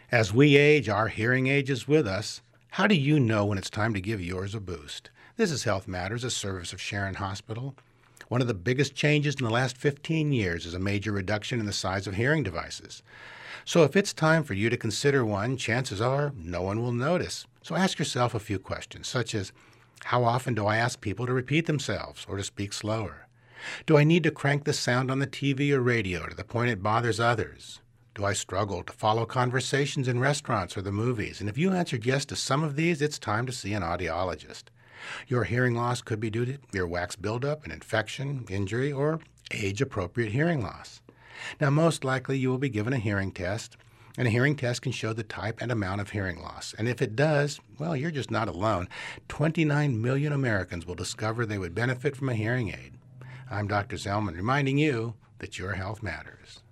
As we age, our hearing ages with us. How do you know when it's time to give yours a boost? This is Health Matters, a service of Sharon Hospital. One of the biggest changes in the last 15 years is a major reduction in the size of hearing devices. So if it's time for you to consider one, chances are no one will notice. So ask yourself a few questions, such as, how often do I ask people to repeat themselves or to speak slower? Do I need to crank the sound on the TV or radio to the point it bothers others? Do I struggle to follow conversations in restaurants or the movies? And if you answered yes to some of these, it's time to see an audiologist. Your hearing loss could be due to earwax buildup, an infection, injury, or age-appropriate hearing loss. Now, most likely you will be given a hearing test, and a hearing test can show the type and amount of hearing loss. And if it does, well, you're just not alone. 29 million Americans will discover they would benefit from a hearing aid. I'm Dr. Zellman, reminding you that your health matters.